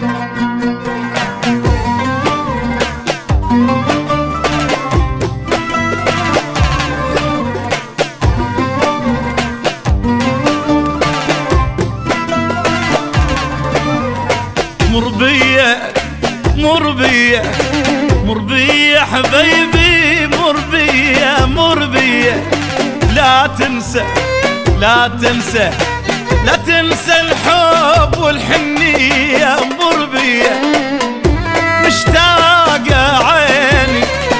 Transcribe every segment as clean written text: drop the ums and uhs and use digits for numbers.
مربية حبيبي مربية لا تنسى الحب والحنية مربية مشتاقة عيني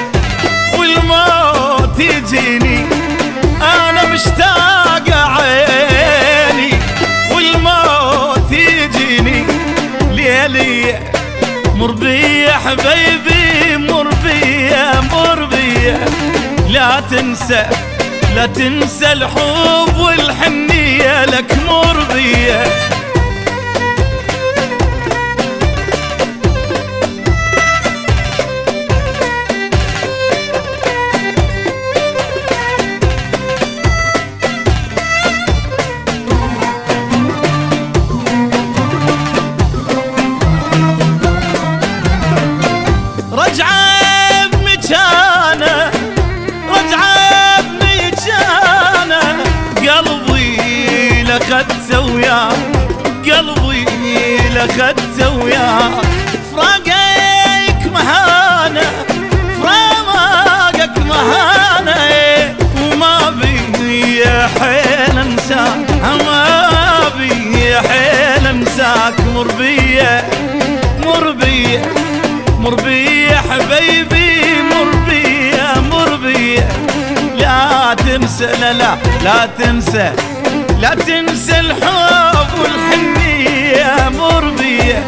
والموت يجيني أنا مشتاقة عيني والموت يجيني ليلي مربية حبيبي مربية لا تنسى الحب والحنية لك مربية قلبي لخدته وياك فراقك مهانة وما بي حيل انساك مربية حبيبي مربية لا تنسى الحب والحنية مربية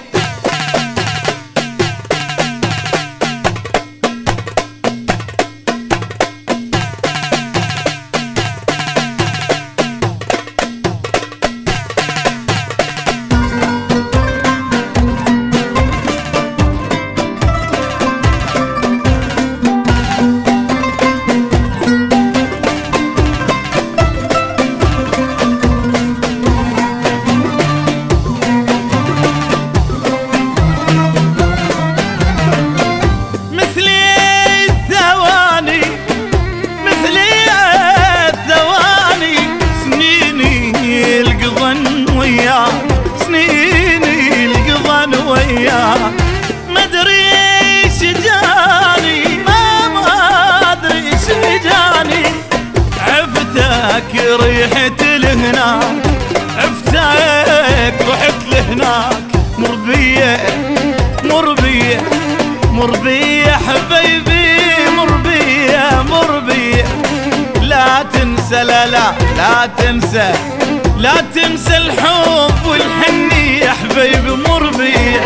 ما ادري ايش جاني عفتك ريحة لهناك رحت لهناك مربية حبيبي مربية لا تنسى الحب والحنية حبيبي مربية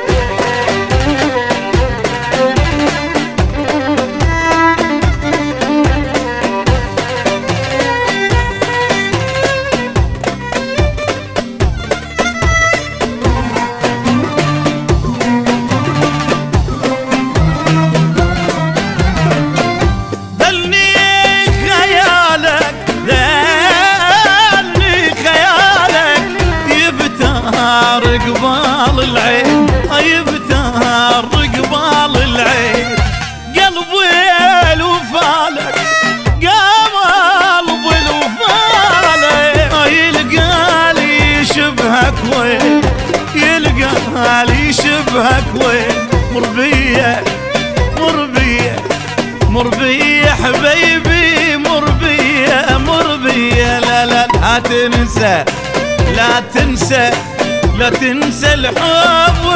قبال العين قلبي الوفالك يلقى لي شبهك وين مربية حبيبي مربية لا تنسى الحب